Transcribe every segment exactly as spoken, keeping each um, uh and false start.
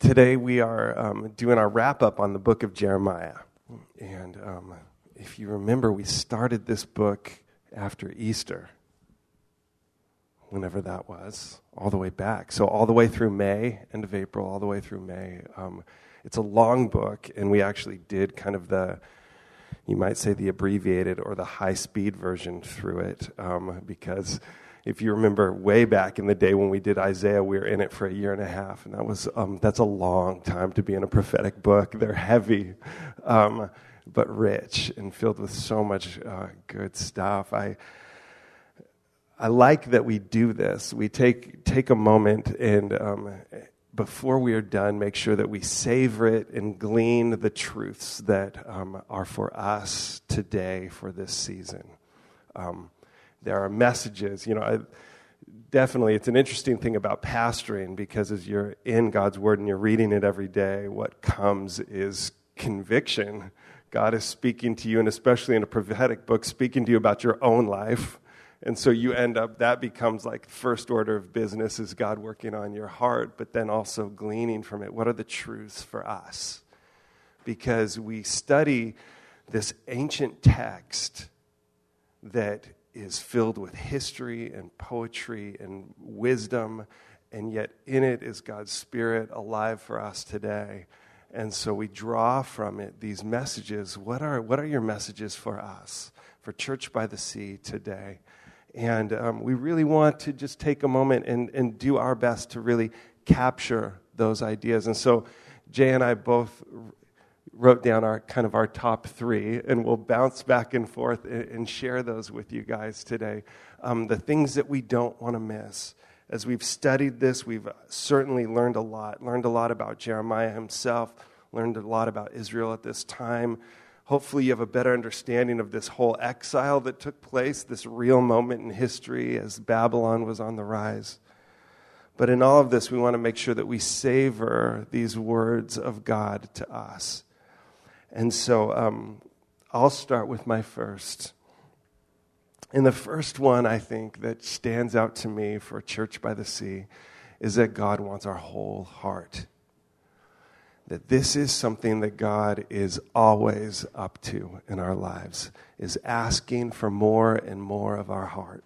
Today we are um, doing our wrap-up on the book of Jeremiah. And um, if you remember, we started this book after Easter, whenever that was, all the way back. So all the way through May, end of April, all the way through May. Um, it's a long book, and we actually did kind of the, you might say the abbreviated or the high-speed version through it, um, because if you remember way back in the day when we did Isaiah, we were in it for a year and a half, and that was um, that's a long time to be in a prophetic book. They're heavy, um, but rich and filled with so much uh, good stuff. I I like that we do this. We take take a moment and um, before we are done, make sure that we savor it and glean the truths that um, are for us today for this season. Um, There are messages, you know, I, definitely it's an interesting thing about pastoring because as you're in God's Word and you're reading it every day, what comes is conviction. God is speaking to you, and especially in a prophetic book, speaking to you about your own life. And so you end up, that becomes like first order of business is God working on your heart, but then also gleaning from it. What are the truths for us? Because we study this ancient text that is filled with history and poetry and wisdom, and yet in it is God's Spirit alive for us today. And so we draw from it these messages. What are what are your messages for us, for Church by the Sea today? And um, we really want to just take a moment and, and do our best to really capture those ideas. And so Jay and I both wrote down our kind of our top three, and we'll bounce back and forth and, and share those with you guys today. Um, the things that we don't want to miss. As we've studied this, we've certainly learned a lot. Learned a lot about Jeremiah himself, learned a lot about Israel at this time. Hopefully you have a better understanding of this whole exile that took place, this real moment in history as Babylon was on the rise. But in all of this, we want to make sure that we savor these words of God to us. And so um, I'll start with my first. And the first one, I think, that stands out to me for Church by the Sea is that God wants our whole heart. That this is something that God is always up to in our lives, is asking for more and more of our heart.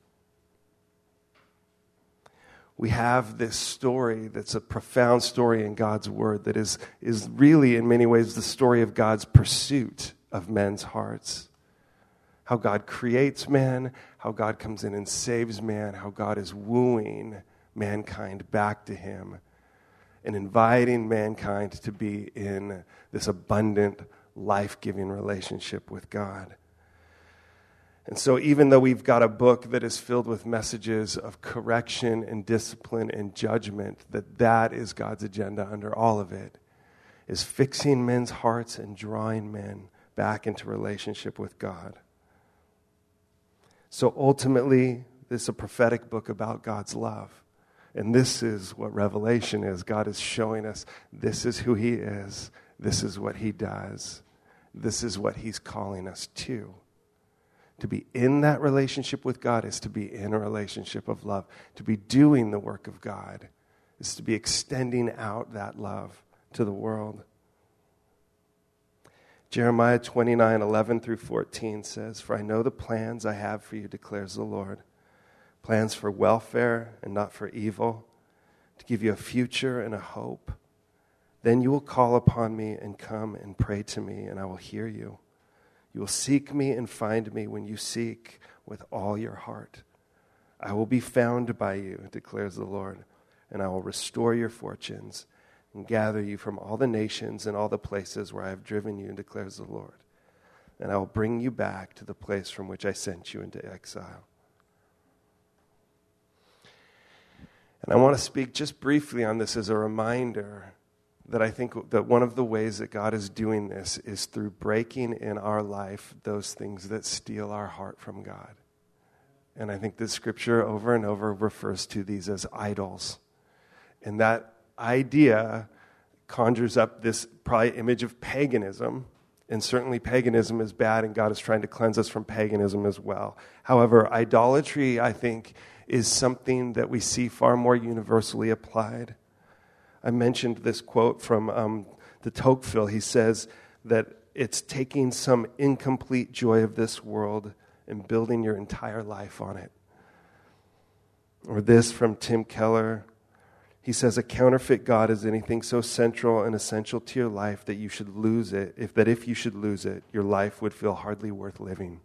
We have this story that's a profound story in God's Word that is, is really, in many ways, the story of God's pursuit of men's hearts. How God creates man, how God comes in and saves man, how God is wooing mankind back to Him and inviting mankind to be in this abundant, life-giving relationship with God. And so even though we've got a book that is filled with messages of correction and discipline and judgment, that that is God's agenda under all of it, is fixing men's hearts and drawing men back into relationship with God. So ultimately, this is a prophetic book about God's love. And this is what Revelation is. God is showing us this is who He is. This is what He does. This is what He's calling us to. To be in that relationship with God is to be in a relationship of love. To be doing the work of God is to be extending out that love to the world. Jeremiah twenty-nine, eleven through fourteen says, "For I know the plans I have for you, declares the Lord. Plans for welfare and not for evil, to give you a future and a hope. Then you will call upon me and come and pray to me, and I will hear you. You will seek me and find me when you seek with all your heart. I will be found by you, declares the Lord, and I will restore your fortunes and gather you from all the nations and all the places where I have driven you, declares the Lord. And I will bring you back to the place from which I sent you into exile." And I want to speak just briefly on this as a reminder that I think that one of the ways that God is doing this is through breaking in our life those things that steal our heart from God. And I think the scripture over and over refers to these as idols. And that idea conjures up this probably image of paganism. And certainly paganism is bad, and God is trying to cleanse us from paganism as well. However, idolatry, I think, is something that we see far more universally applied. I mentioned this quote from um, de Tocqueville. He says that it's taking some incomplete joy of this world and building your entire life on it. Or this from Tim Keller. He says, a counterfeit God is anything so central and essential to your life that you should lose it, if that if you should lose it, your life would feel hardly worth living.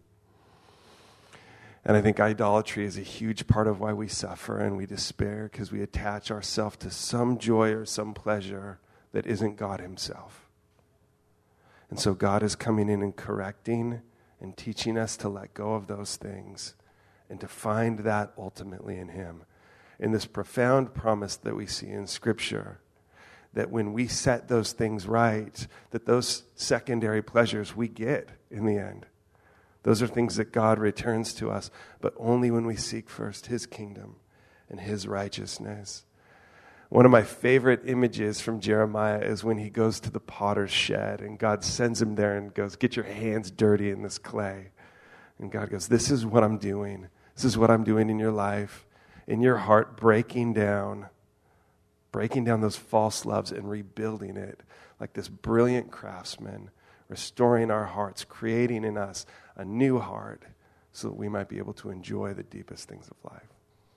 And I think idolatry is a huge part of why we suffer and we despair, because we attach ourselves to some joy or some pleasure that isn't God himself. And so God is coming in and correcting and teaching us to let go of those things and to find that ultimately in him. In this profound promise that we see in Scripture, that when we set those things right, that those secondary pleasures we get in the end. Those are things that God returns to us, but only when we seek first his kingdom and his righteousness. One of my favorite images from Jeremiah is when he goes to the potter's shed and God sends him there and goes, get your hands dirty in this clay. And God goes, this is what I'm doing. This is what I'm doing in your life, in your heart, breaking down, breaking down those false loves and rebuilding it like this brilliant craftsman, restoring our hearts, creating in us a new heart so that we might be able to enjoy the deepest things of life.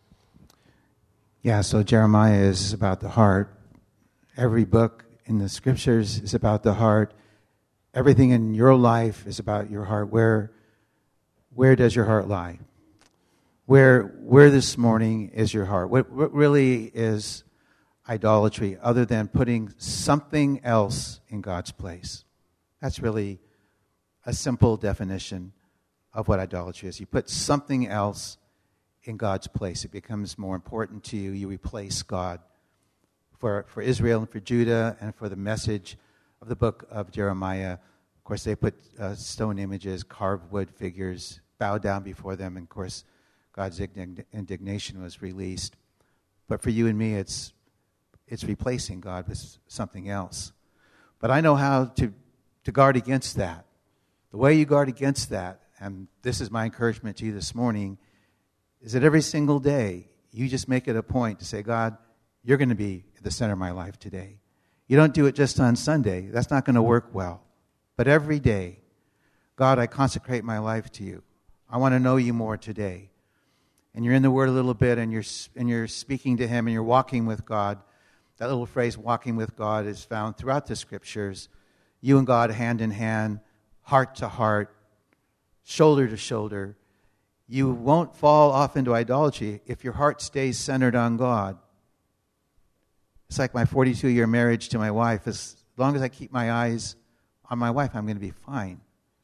Yeah, so Jeremiah is about the heart. Every book in the Scriptures is about the heart. Everything in your life is about your heart. Where, where does your heart lie? Where, where this morning is your heart? What, what really is idolatry other than putting something else in God's place? That's really a simple definition of what idolatry is. You put something else in God's place. It becomes more important to you. You replace God. For, for Israel and for Judah and for the message of the book of Jeremiah, of course, they put uh, stone images, carved wood figures, bow down before them, and of course, God's indignation was released. But for you and me, it's it's replacing God with something else. But I know how to, to guard against that. The way you guard against that, and this is my encouragement to you this morning, is that every single day, you just make it a point to say, God, you're going to be at the center of my life today. You don't do it just on Sunday. That's not going to work well. But every day, God, I consecrate my life to you. I want to know you more today. And you're in the Word a little bit, and you're and you're speaking to him, and you're walking with God. That little phrase, walking with God, is found throughout the Scriptures. You and God hand in hand, heart to heart, shoulder to shoulder. You won't fall off into idolatry if your heart stays centered on God. It's like my forty-two-year marriage to my wife. As long as I keep my eyes on my wife, I'm going to be fine.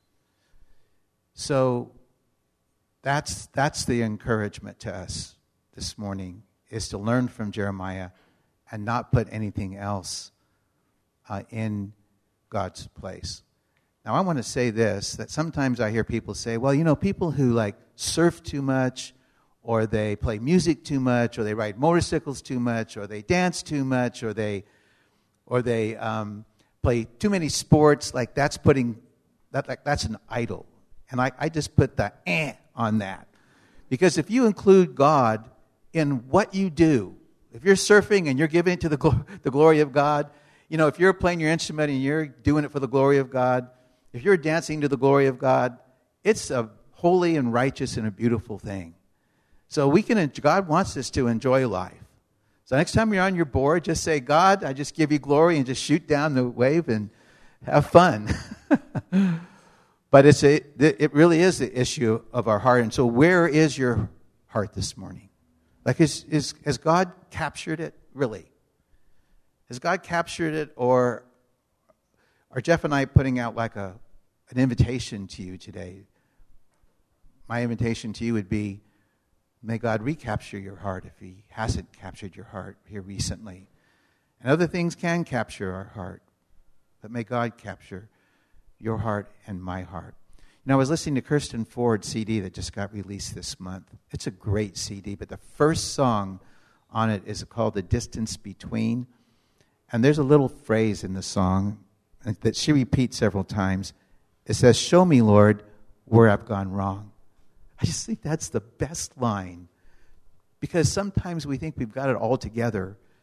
So that's that's the encouragement to us this morning, is to learn from Jeremiah and not put anything else uh, in God's place. Now, I want to say this, that sometimes I hear people say, well, you know, people who like surf too much, or they play music too much, or they ride motorcycles too much, or they dance too much, or they or they um, play too many sports, like that's putting, that like that's an idol. And I, I just put the eh on that. Because if you include God in what you do, if you're surfing and you're giving it to the, gl- the glory of God, you know, if you're playing your instrument and you're doing it for the glory of God, if you're dancing to the glory of God, it's a holy and righteous and a beautiful thing. So we can. God wants us to enjoy life. So next time you're on your board, just say, God, I just give you glory, and just shoot down the wave and have fun. But it's a, it really is the issue of our heart. And so where is your heart this morning? Like, is, is has God captured it? Really? Has God captured it, or are Jeff and I putting out like a an invitation to you today? My invitation to you would be, may God recapture your heart if he hasn't captured your heart here recently. And other things can capture our heart, but may God capture your heart and my heart. You know, I was listening to Kirsten Ford's C D that just got released this month. It's a great C D, but the first song on it is called The Distance Between. And there's a little phrase in the song that she repeats several times. It says, show me, Lord, where I've gone wrong. I just think that's the best line, because sometimes we think we've got it all together.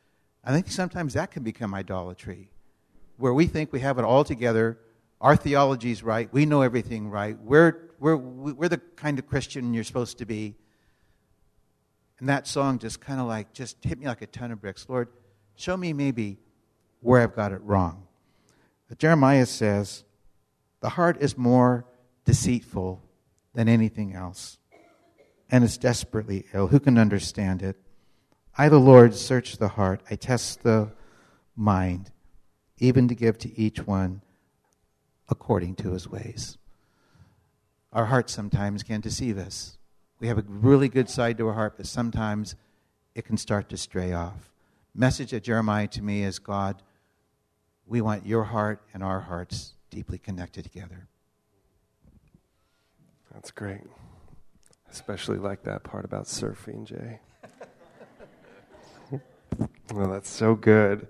I think sometimes that can become idolatry, where we think we have it all together, our theology's right, we know everything right, we're, we're, we're the kind of Christian you're supposed to be. And that song just kind of like, just hit me like a ton of bricks. Lord, show me maybe where I've got it wrong. But Jeremiah says, the heart is more deceitful than anything else, and is desperately ill. Who can understand it? I, the Lord, search the heart. I test the mind, even to give to each one according to his ways. Our hearts sometimes can deceive us. We have a really good side to our heart, but sometimes it can start to stray off. Message of Jeremiah to me is, God, we want your heart and our hearts deeply connected together. That's great. Especially like that part about surfing, Jay. Well, that's so good.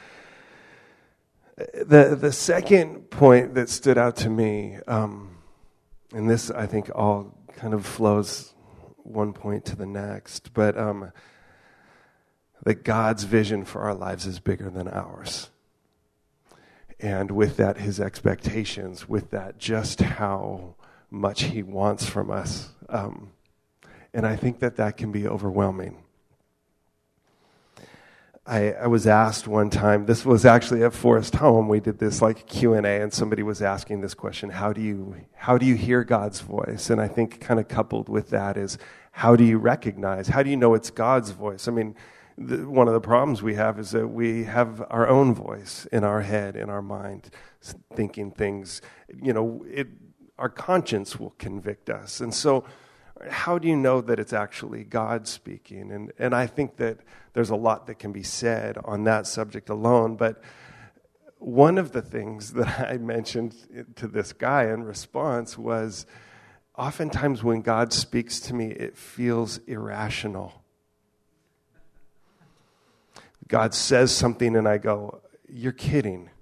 The the second point that stood out to me, um, and this I think all kind of flows one point to the next, but um, that God's vision for our lives is bigger than ours. And with that, his expectations, with that, just how much he wants from us. Um, and I think that that can be overwhelming. I, I was asked one time, this was actually at Forest Home, we did this like Q and A, and somebody was asking this question, how do you how do you hear God's voice? And I think kind of coupled with that is, how do you recognize, how do you know it's God's voice? I mean, the, one of the problems we have is that we have our own voice in our head, in our mind, thinking things, you know, it, our conscience will convict us. And so how do you know that it's actually God speaking? And and I think that there's a lot that can be said on that subject alone, but one of the things that I mentioned to this guy in response was, oftentimes when God speaks to me, it feels irrational. God says something and I go, you're kidding.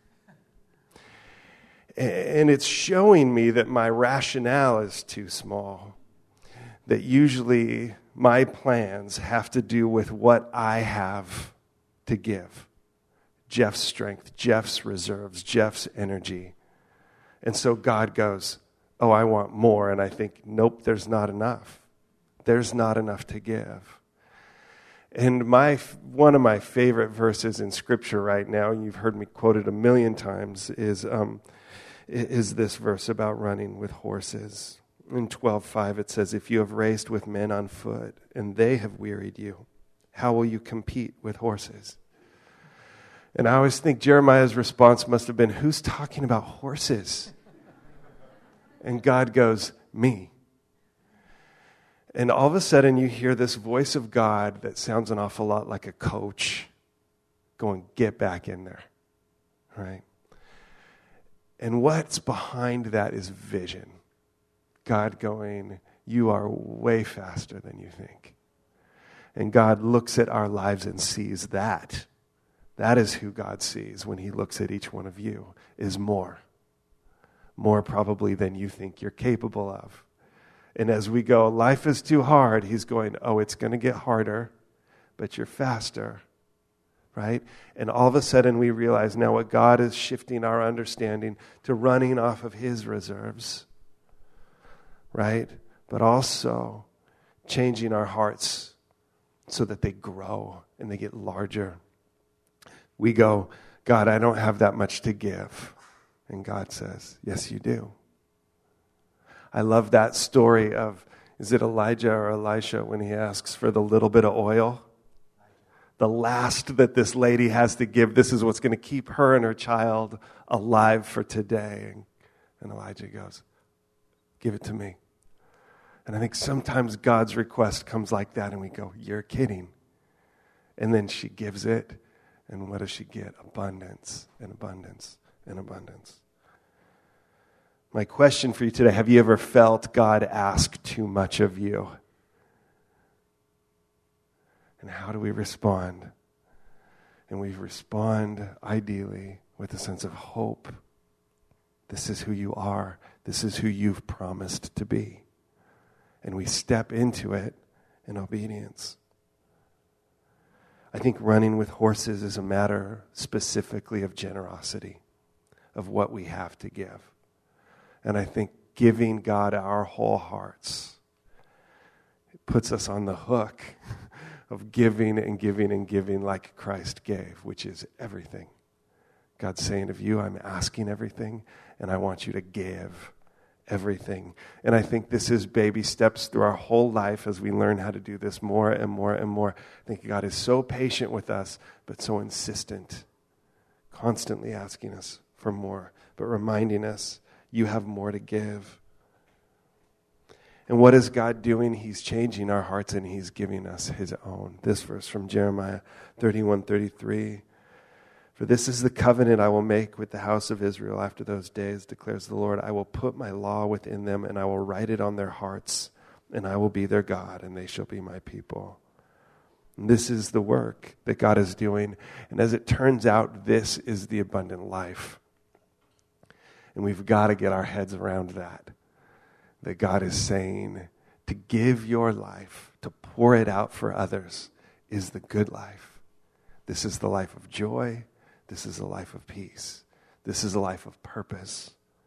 And it's showing me that my rationale is too small. That usually my plans have to do with what I have to give. Jeff's strength, Jeff's reserves, Jeff's energy. And so God goes, oh, I want more. And I think, nope, there's not enough. There's not enough to give. And my one of my favorite verses in Scripture right now, and you've heard me quote it a million times, is um, is this verse about running with horses. In twelve five it says, if you have raced with men on foot and they have wearied you, how will you compete with horses? And I always think Jeremiah's response must have been, who's talking about horses? And God goes, me. And all of a sudden you hear this voice of God that sounds an awful lot like a coach going, get back in there, right? And what's behind that is vision. God going, you are way faster than you think. And God looks at our lives and sees that. That is who God sees when he looks at each one of you, is more. More probably than you think you're capable of. And as we go, life is too hard, he's going, oh, it's going to get harder, but you're faster, right? And all of a sudden we realize now what God is shifting our understanding to running off of his reserves, right? But also changing our hearts so that they grow and they get larger. We go, God, I don't have that much to give. And God says, yes, you do. I love that story of, is it Elijah or Elisha when he asks for the little bit of oil? The last that this lady has to give, this is what's going to keep her and her child alive for today. And Elijah goes, give it to me. And I think sometimes God's request comes like that and we go, you're kidding. And then she gives it. And what does she get? Abundance and abundance and abundance. My question for you today, have you ever felt God ask too much of you? And how do we respond? And we respond ideally with a sense of hope. This is who you are. This is who you've promised to be. And we step into it in obedience. I think running with horses is a matter specifically of generosity, of what we have to give. And I think giving God our whole hearts, it puts us on the hook of giving and giving and giving like Christ gave, which is everything. God's saying of you, I'm asking everything, and I want you to give everything. And I think this is baby steps through our whole life as we learn how to do this more and more and more. I think God is so patient with us, but so insistent, constantly asking us for more, but reminding us, you have more to give. And what is God doing? He's changing our hearts and he's giving us his own. This verse from Jeremiah thirty-one thirty-three. For this is the covenant I will make with the house of Israel after those days, declares the Lord. I will put my law within them, and I will write it on their hearts, and I will be their God, and they shall be my people. And this is the work that God is doing. And as it turns out, this is the abundant life. And we've got to get our heads around that. That God is saying to give your life, to pour it out for others, is the good life. This is the life of joy. This is a life of peace. This is a life of purpose.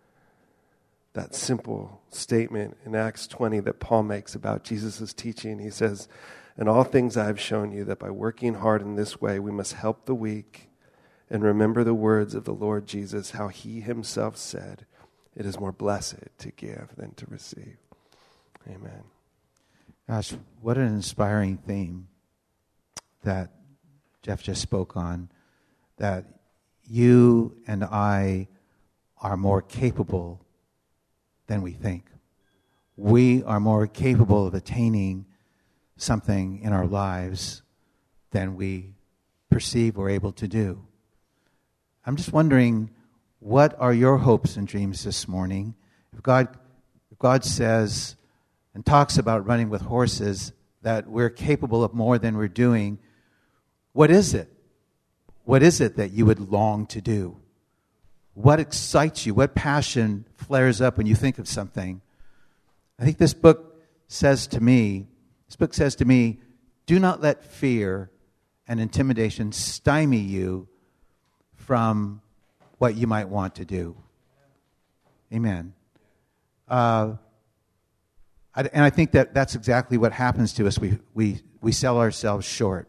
That simple statement in Acts twenty that Paul makes about Jesus' teaching, he says, in all things I have shown you that by working hard in this way, we must help the weak and remember the words of the Lord Jesus, how he himself said, it is more blessed to give than to receive. Amen. Gosh, what an inspiring theme that Jeff just spoke on, that you and I are more capable than we think. We are more capable of attaining something in our lives than we perceive we're able to do. I'm just wondering, what are your hopes and dreams this morning? If God, if God says and talks about running with horses, that we're capable of more than we're doing, what is it? What is it that you would long to do? What excites you? What passion flares up when you think of something? I think this book says to me, this book says to me, do not let fear and intimidation stymie you from what you might want to do. Amen. Uh, I, and I think that that's exactly what happens to us. We, we, we sell ourselves short.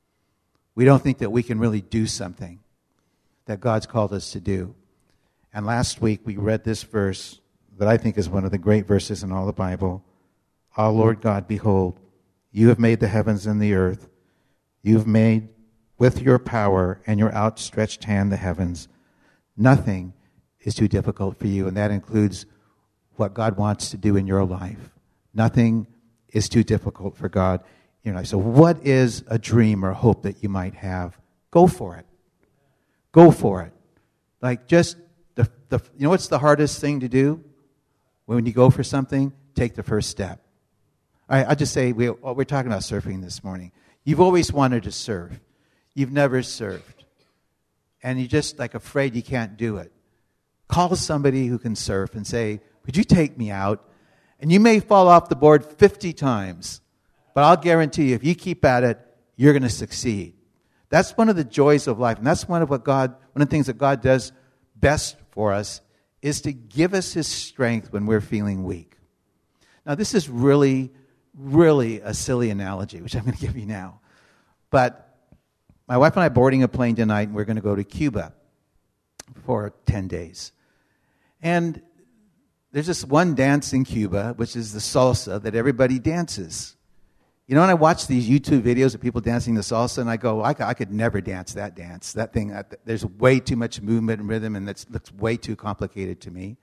We don't think that we can really do something that God's called us to do. And last week we read this verse that I think is one of the great verses in all the Bible. Ah, Lord God, behold, you have made the heavens and the earth. You've made with your power and your outstretched hand the heavens. Nothing is too difficult for you, and that includes what God wants to do in your life. Nothing is too difficult for God. You know, so what is a dream or hope that you might have? Go for it. Go for it. Like just, the, the you know what's the hardest thing to do? When you go for something, take the first step. I, I just say, we, we're talking about surfing this morning. You've always wanted to surf. You've never surfed. And you're just like afraid you can't do it. Call somebody who can surf and say, would you take me out? And you may fall off the board fifty times. But I'll guarantee you, if you keep at it, you're going to succeed. That's one of the joys of life. And that's one of what God, one of the things that God does best for us, is to give us his strength when we're feeling weak. Now, this is really, really a silly analogy, which I'm going to give you now. But my wife and I are boarding a plane tonight, and we're going to go to Cuba for ten days. And there's this one dance in Cuba, which is the salsa that everybody dances. You know, when I watch these YouTube videos of people dancing the salsa, and I go, I, I could never dance that dance. That thing, there's way too much movement and rhythm, and it looks way too complicated to me.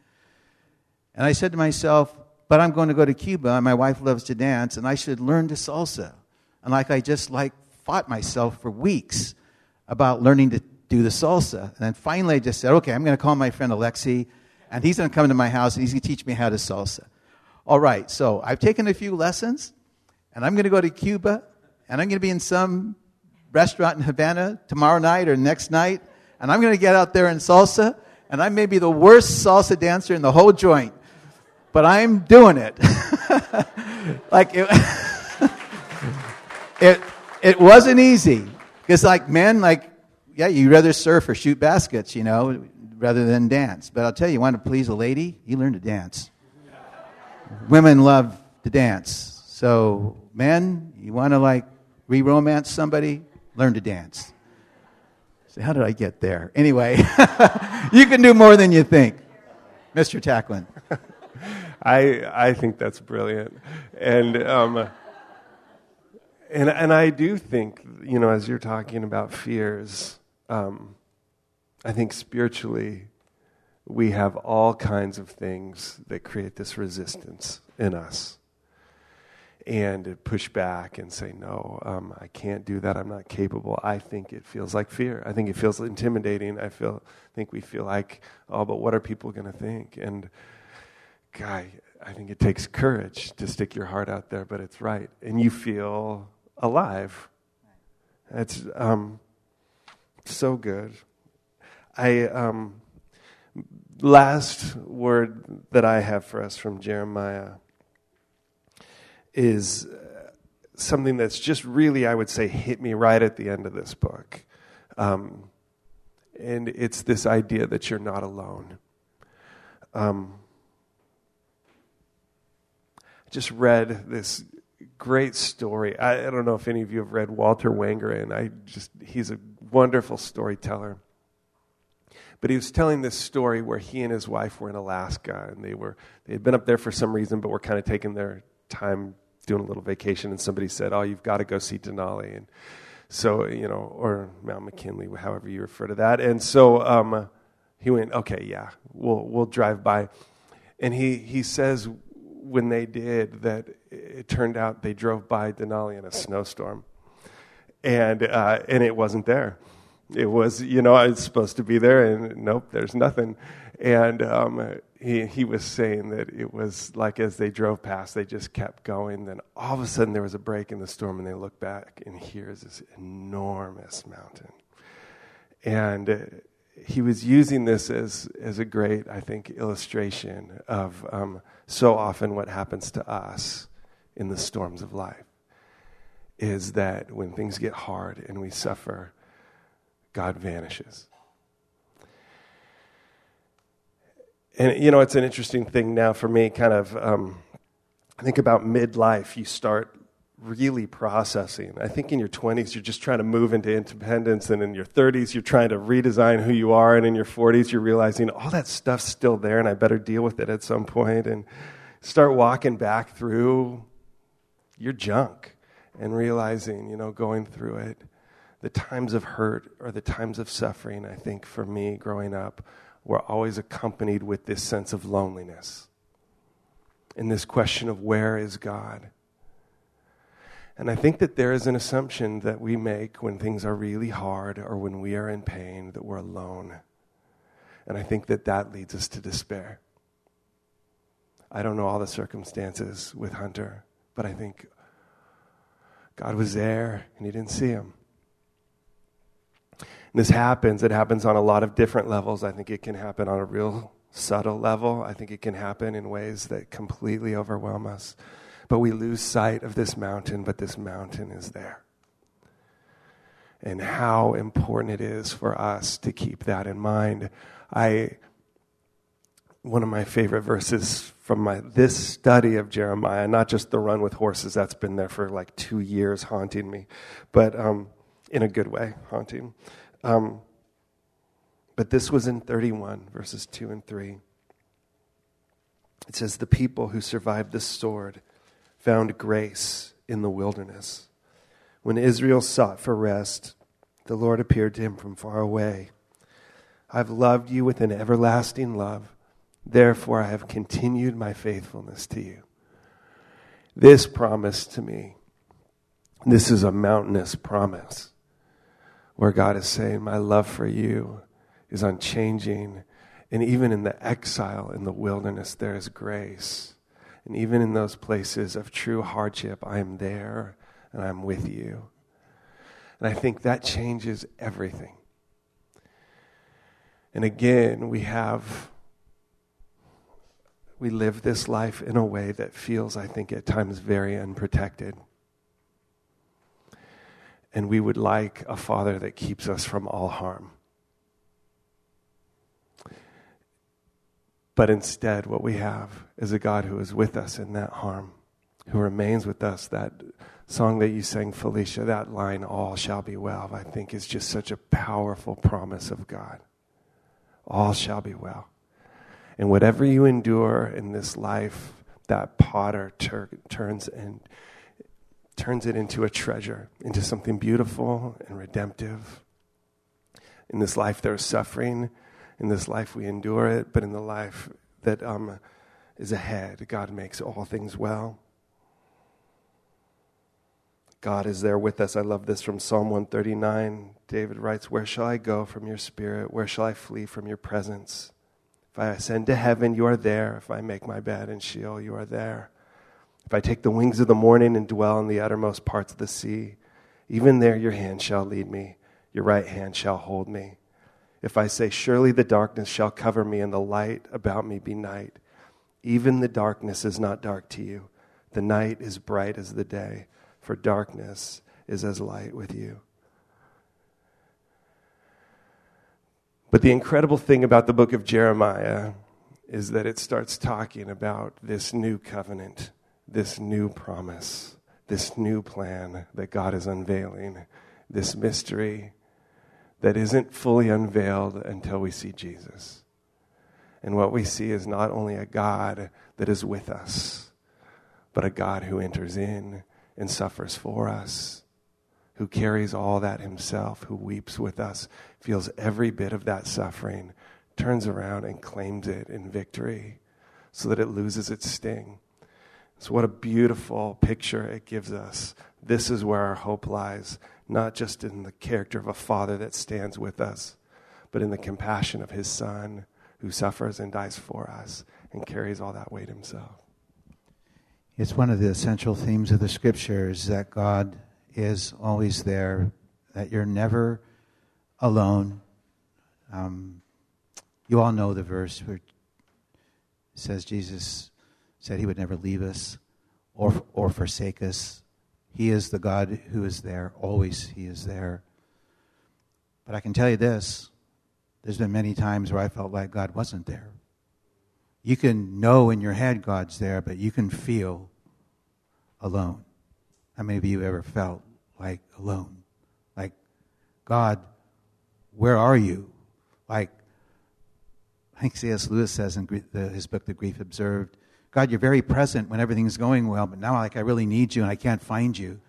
And I said to myself, but I'm going to go to Cuba, and my wife loves to dance, and I should learn the salsa. And like I just like fought myself for weeks about learning to do the salsa. And then finally I just said, okay, I'm going to call my friend Alexi, and he's going to come to my house, and he's going to teach me how to salsa. All right, so I've taken a few lessons. And I'm going to go to Cuba, and I'm going to be in some restaurant in Havana tomorrow night or next night, and I'm going to get out there in salsa, and I may be the worst salsa dancer in the whole joint, but I'm doing it. Like it, it, it wasn't easy, Because like men, like, yeah, you'd rather surf or shoot baskets, you know, rather than dance. But I'll tell you, you want to please a lady, you learn to dance. Women love to dance. So men, you want to like re-romance somebody, learn to dance. So how did I get there? Anyway, you can do more than you think. Mister Tacklin. I I think that's brilliant, and um, and and I do think, you know, as you're talking about fears, um, I think spiritually we have all kinds of things that create this resistance in us, and push back and say, no, um, I can't do that. I'm not capable. I think it feels like fear. I think it feels intimidating. I feel think we feel like, oh, but what are people going to think? And Guy, I think it takes courage to stick your heart out there, but it's right. And you feel alive. It's um, so good. I um, last word that I have for us from Jeremiah is something that's just really, I would say, hit me right at the end of this book. Um, and it's this idea that you're not alone. Um, I just read this great story. I, I don't know if any of you have read Walter Wangerin. I just he's a wonderful storyteller. But he was telling this story where he and his wife were in Alaska, and they were they had been up there for some reason, but were kind of taking their time doing a little vacation, and somebody said, oh, you've got to go see Denali. And so, you know, or Mount McKinley, however you refer to that. And so um, he went, okay, yeah, we'll we'll drive by. And he, he says when they did that, it turned out they drove by Denali in a snowstorm. And uh, and it wasn't there. It was, you know, I was supposed to be there, and nope, there's nothing. And um, he he was saying that it was like as they drove past, they just kept going. Then all of a sudden there was a break in the storm, and they look back, and here's this enormous mountain. And uh, he was using this as, as a great, I think, illustration of um, so often what happens to us in the storms of life is that when things get hard and we suffer, God vanishes. And, you know, it's an interesting thing now for me, kind of, um, I think about midlife, you start really processing. I think in your twenties, you're just trying to move into independence, and in your thirties, you're trying to redesign who you are, and in your forties, you're realizing all that stuff's still there, and I better deal with it at some point, and start walking back through your junk and realizing, you know, going through it. The times of hurt or the times of suffering, I think, for me growing up, were always accompanied with this sense of loneliness and this question of where is God? And I think that there is an assumption that we make when things are really hard or when we are in pain that we're alone. And I think that that leads us to despair. I don't know all the circumstances with Hunter, but I think God was there and he didn't see him. And this happens. It happens on a lot of different levels. I think it can happen on a real subtle level. I think it can happen in ways that completely overwhelm us. But we lose sight of this mountain, but this mountain is there. And how important it is for us to keep that in mind. I, one of my favorite verses from my this study of Jeremiah, not just the run with horses, that's been there for like two years haunting me, but um, in a good way, haunting. Um, but this was in thirty-one, verses two and three. It says, the people who survived the sword found grace in the wilderness. When Israel sought for rest, the Lord appeared to him from far away. I've loved you with an everlasting love. Therefore, I have continued my faithfulness to you. This promise to me, this is a mountainous promise, where God is saying, my love for you is unchanging. And even in the exile, in the wilderness, there is grace. And even in those places of true hardship, I am there and I'm with you. And I think that changes everything. And again, we have, we live this life in a way that feels, I think, at times very unprotected. and we would like a Father that keeps us from all harm. But instead, what we have is a God who is with us in that harm, who remains with us. That song that you sang, Felicia, that line, all shall be well, I think is just such a powerful promise of God. All shall be well. And whatever you endure in this life, that potter tur- turns and turns it into a treasure, into something beautiful and redemptive. In this life there's suffering. In this life we endure it, but in the life that um, is ahead, God makes all things well. God is there with us. I love this from Psalm one thirty-nine. David writes, where shall I go from your spirit? Where shall I flee from your presence? If I ascend to heaven, you are there. If I make my bed in Sheol, you are there. If I take the wings of the morning and dwell in the uttermost parts of the sea, even there your hand shall lead me, your right hand shall hold me. If I say, surely the darkness shall cover me and the light about me be night, even the darkness is not dark to you. The night is bright as the day, for darkness is as light with you. But the incredible thing about the book of Jeremiah is that it starts talking about this new covenant, this new promise, this new plan that God is unveiling, this mystery that isn't fully unveiled until we see Jesus. And what we see is not only a God that is with us, but a God who enters in and suffers for us, who carries all that himself, who weeps with us, feels every bit of that suffering, turns around and claims it in victory so that it loses its sting. So what a beautiful picture it gives us. This is where our hope lies, not just in the character of a Father that stands with us, but in the compassion of his Son who suffers and dies for us and carries all that weight himself. It's one of the essential themes of the Scriptures that God is always there, that you're never alone. Um, you all know the verse where it says Jesus said he would never leave us or or forsake us. He is the God who is there. Always he is there. But I can tell you this, there's been many times where I felt like God wasn't there. You can know in your head God's there, but you can feel alone. How many of you ever felt like alone? Like, God, where are you? Like, I think C S Lewis says in his book, The Grief Observed, God, you're very present when everything's going well, but now like I really need you and I can't find you.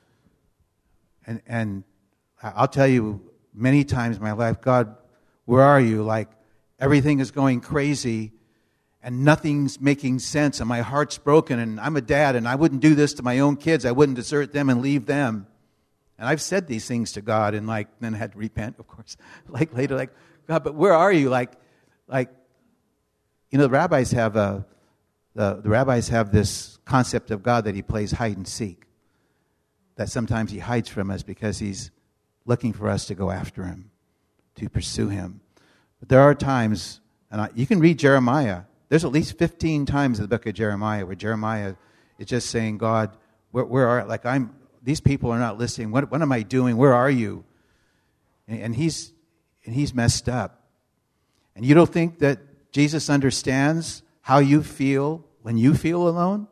And and I'll tell you many times in my life, God, where are you? Like everything is going crazy and nothing's making sense and my heart's broken and I'm a dad and I wouldn't do this to my own kids. I wouldn't desert them and leave them. And I've said these things to God and like then had to repent, of course. Like later, like, God, but where are you? Like, like, you know, the rabbis have a The, the rabbis have this concept of God that he plays hide and seek. That sometimes he hides from us because he's looking for us to go after him, to pursue him. But there are times, and I, you can read Jeremiah. There's at least fifteen times in the book of Jeremiah where Jeremiah is just saying, God, where, where are, like I'm, these people are not listening. What, what am I doing? Where are you? And, and he's, and he's messed up. And you don't think that Jesus understands how you feel when you feel alone?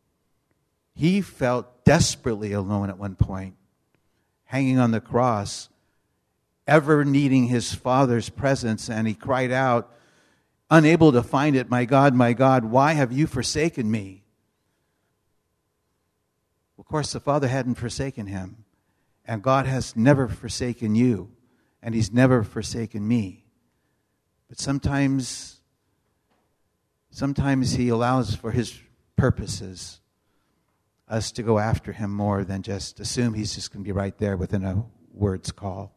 He felt desperately alone at one point, hanging on the cross, ever needing his Father's presence, and he cried out, unable to find it, my God, my God, why have you forsaken me? Of course, the Father hadn't forsaken him, and God has never forsaken you, and he's never forsaken me. But sometimes Sometimes he allows for his purposes us to go after him more than just assume he's just going to be right there within a word's call.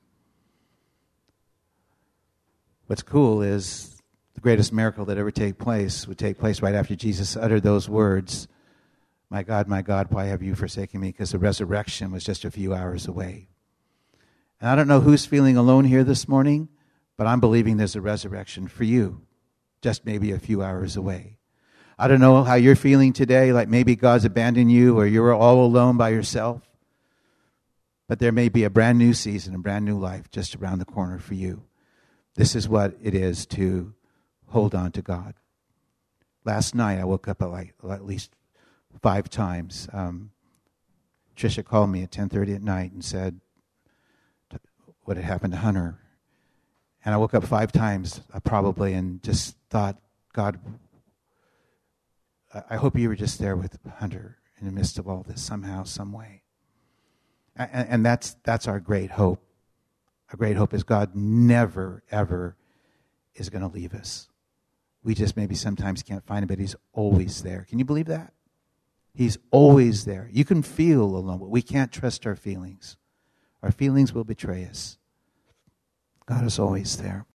What's cool is the greatest miracle that ever take place would take place right after Jesus uttered those words, my God, my God, why have you forsaken me? Because the resurrection was just a few hours away. And I don't know who's feeling alone here this morning, but I'm believing there's a resurrection for you. Just maybe a few hours away. I don't know how you're feeling today, like maybe God's abandoned you or you're all alone by yourself. But there may be a brand new season, a brand new life just around the corner for you. This is what it is to hold on to God. Last night, I woke up at, like, at least five times. Um, Tricia called me at ten thirty at night and said what had happened to Hunter. And I woke up five times, uh, probably, and just thought, God, I hope you were just there with Hunter in the midst of all this somehow, some way. And, and that's that's our great hope. Our great hope is God never, ever is going to leave us. We just maybe sometimes can't find him, but he's always there. Can you believe that? He's always there. You can feel alone, but we can't trust our feelings. Our feelings will betray us. God is always there.